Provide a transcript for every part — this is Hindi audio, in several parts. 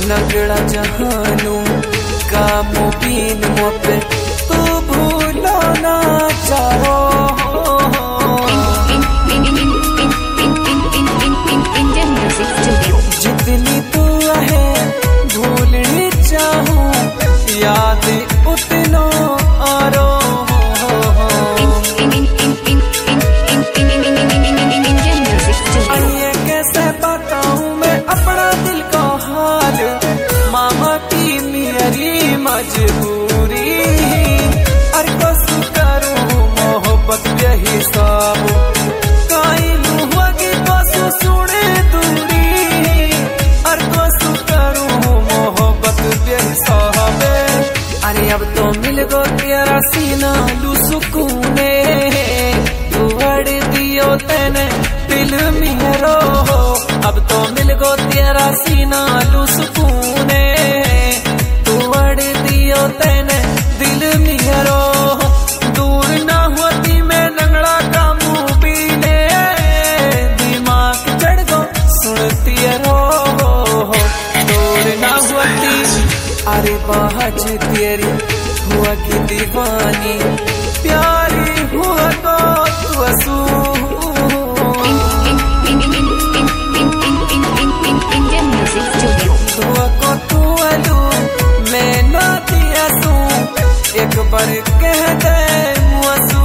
नगड़ा जहानू का मुबीन मोपे तू भूलो ना चाहो। जितनी तू है भूलनी चाहूं याद उतनो आरो। ये कैसे बताऊं मैं अपना दिल का हाल, मामा की मेरी मजबूरी। अरे कसू करूं मोहब्बत बेहिसाब, काई लुहगी कसू सुने दूरी। अरे कसू करूं मोहब्बत बेहिसाब। अरे अब तो मिल गो तेरा सीना लू सुकूने, तू अड़ दियो तेने दिल मेरो। अब तो मिल गो तेरा सीना लू सुकूने, तू अड़ दियो तेने दिल मेरो। दूर ना होती मैं लंगड़ा का मुंह पीने, दिमाग चढ़ गो सुनती रो। दूर ना होती अरे बाज तेरी हुआ की दीवानी, प्यारी हुआ को तू असू। मैं ना दिया तू एक बार कह दे मुआसू।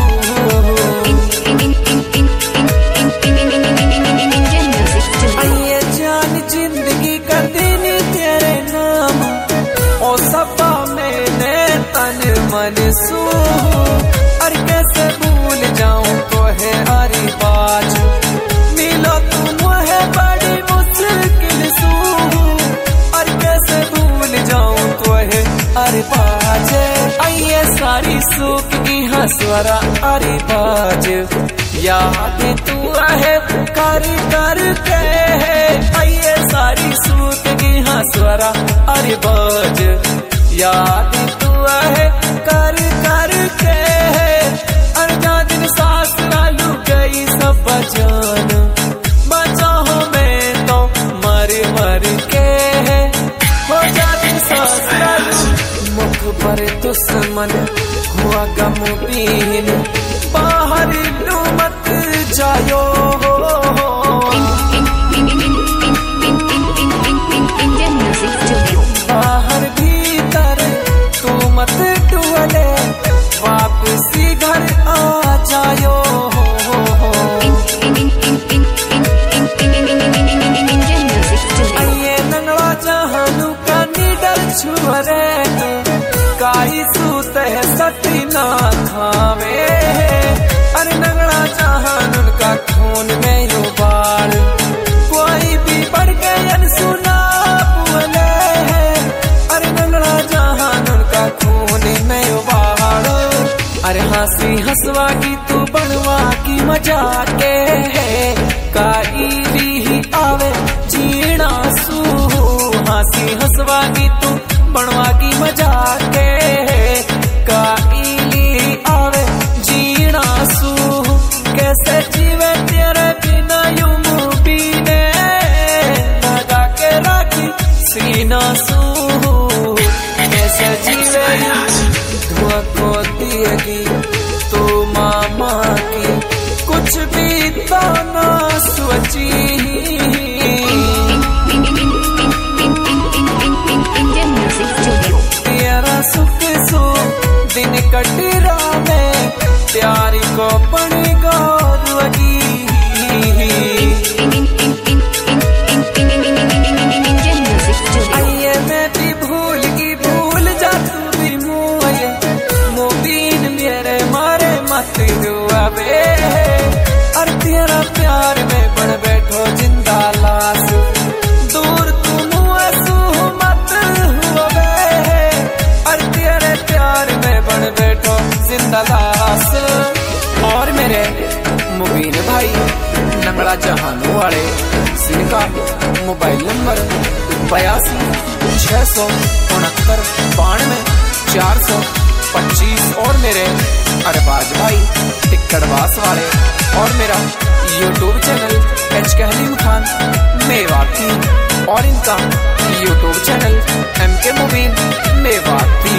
ये जान जिंदगी कर देनी तेरे नाम, ओ सपा मैंने तन मन सू। अरे कैसे भूल जाऊं तो है हरी बात, मिलो तुम है बड़ी मुश्किल सू। अरे कैसे भूल जाऊं तो है अरे बाज, आइए सारी सूख की हंसवरा अरे बाज। याद तू है कर कर के, आइए सारी सूख की हंसवरा अरे बाज। याद तू है कर कर के, अरे जा दिन सास लालू गई सब बचान। बचा हो मैं तो मर मर के, हो जा दिन सास लालू मुख पर दुश्मन हुआ गम बीन। बाहर लू मत जायो, बाहर भीतर तू मत डुले, वापसी घर आ जायो। ये नंगड़ा जहानू का निडर छुअरे, काई सूत है सती ना खावे। अरे नंगड़ा जहान उनका खून में उबाल, कोई भी बढ़ गए सुना बोले। अरे नंगड़ा जहान उनका खून में उबाल। अरे हंसी हंसवा की तू बनवा की मजा के, काई भी आवे जीना सू। हंसी हंसवा की तू बनवा की मजा के, काई आवे जीना सू। कैसे जीवे तेरे बिना यूं मुबीने, लगा के राखी सीना सू। कैसे जीवे धुआं को दिएगी तो मामा की, कुछ भी तो ना सोची। तेरा सुख सो दिन कटरा में, प्यारी को पड़ी गौरवगी। आइए मैं भी भूल की भूल जा तू भी मुझे, मुबीन मेरे मारे मत रुआवे। और तेरा प्यार में बन बैठो जिंदा लाश, दूर तुम असू मत हुए। और तेरे प्यार में बन बैठो जिंदा लाश। और मेरे मुबीन भाई नंगड़ा जहानू वाले जिनका मोबाइल नंबर 82 69 92 425। और मेरे अरबाज भाई टिक्कड़वास वाले, और मेरा YouTube channel H Kaleem Khan Mewati, और इनका YouTube channel MK Mubeen Mewati.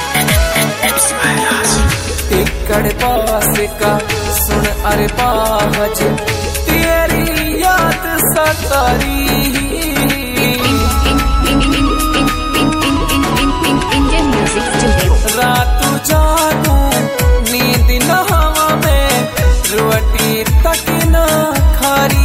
Tikkadwas का सुन अरे बाज तेरी याद सतारी, रात जागू नींद न हवा में रोटी तक न खारी।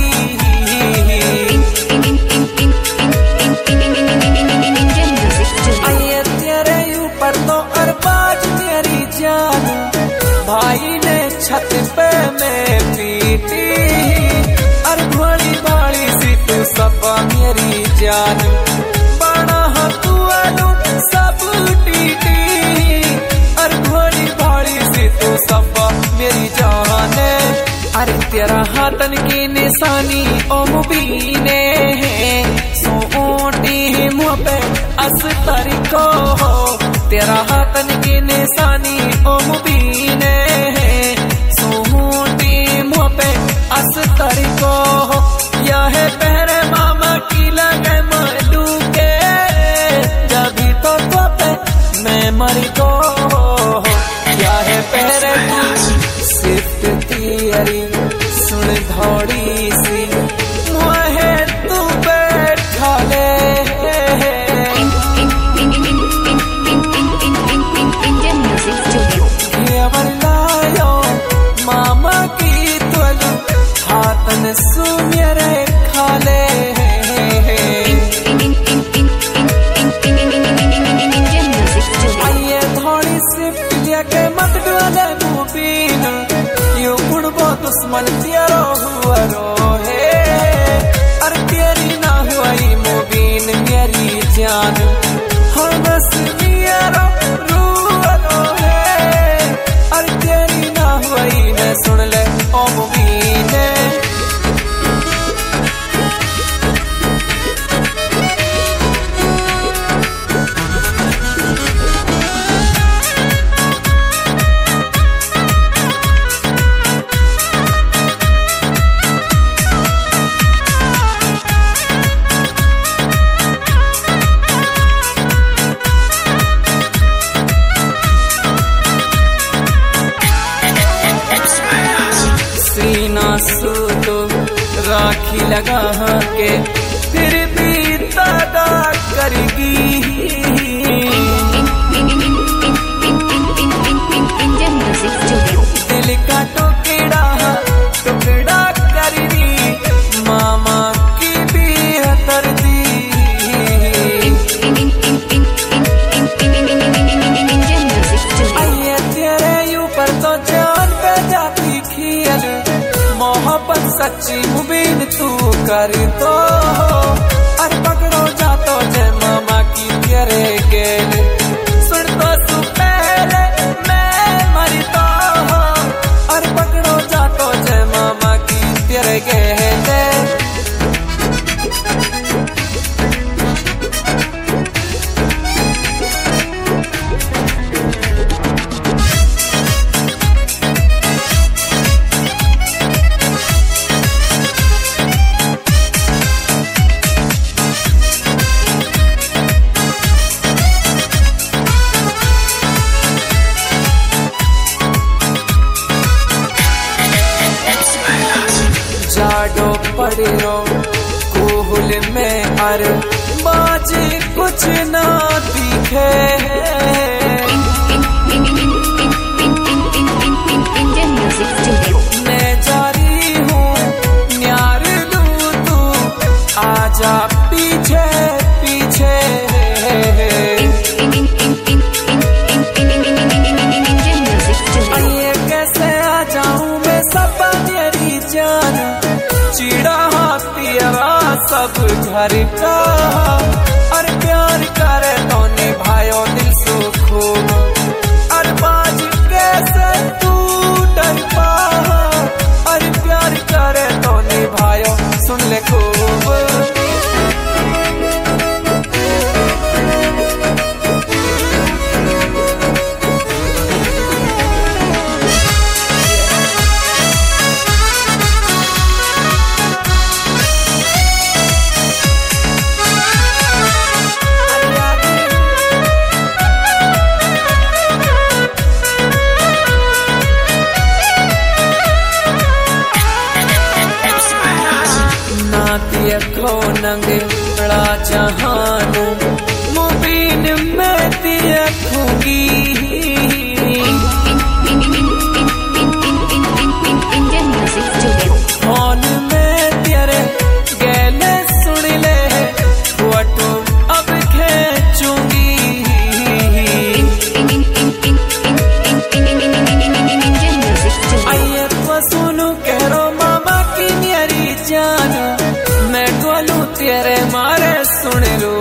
आइए तेरे ऊपर तो अरबाज मेरी जान, भाई ने छत पे में पीटी, अर घोड़ी बाड़ी सी तू सपा मेरी जान, बड़ा तू आलू सब टीटी, अर घोड़ी बाड़ी सी तू सपा मेरी जान। अरे तेरा हाथन की निशानी ओ मुबीने, सोटी मुँह पे अस्तर को, तेरा हाथन की निशानी ओ मुबीने, सोटी मुँह पे अस्तर को, यह पहरे मामा की लगे मलू के, जभी तो पे मैं मरी को, यह पहरे सिर्फ तेरी सुन धौड़ी सी मुहे तू बैठा ले, लायो मामा की तुल हाथन सु मेरे खाले। आइए थोड़ी सिफ्ट लेके मत डोले मुबीन, यू बुढ़बो दुश्मन तेरो हुआ रोहे, अरे तेरी ना हुई मुबीन मेरी जान, हम बस मेरा रूरो है, अरे तेरी ना हुई मैं सुन ले ओ मुबीन। तो राखी लगा के फिर भी दादा करेगी, दिल का टुकड़ा टुकड़ा करी मामा की भी दर्दी। आइए तेरे ऊपर तो जान पे जाती खियल, मोहब्बत सच्ची मुबीन तू कर तो, अरे पकड़ो जा तो जय मामा की तेरे गेल, सुन तो तू पहले मैं मरी तो, अरे पकड़ो जा तो जय मामा की तेरे गेल। जाडो पड़ो कोहुल में अर बाजी कुछ ना दिखे, मैं जारी हूँ न्यार लू तू आजा पीछे पीछे। आइए कैसे आ जाऊँ मैं सब तेरी जान, चिड़ा तेरा सब घर का, और प्यार करे तो निभायो दिल सो खूब, और बाज कैसे तू डर पा, और प्यार करे तो निभायो सुन ले खूब। नंगे बड़ा जहान मुबीन में देखूंगी फोन में तेरे गैले सुन ले फोटो अब खींचूंगी आइए तो सुनू करो मामा की मेरी जान मैं बोलूं तेरे मारे सुन लो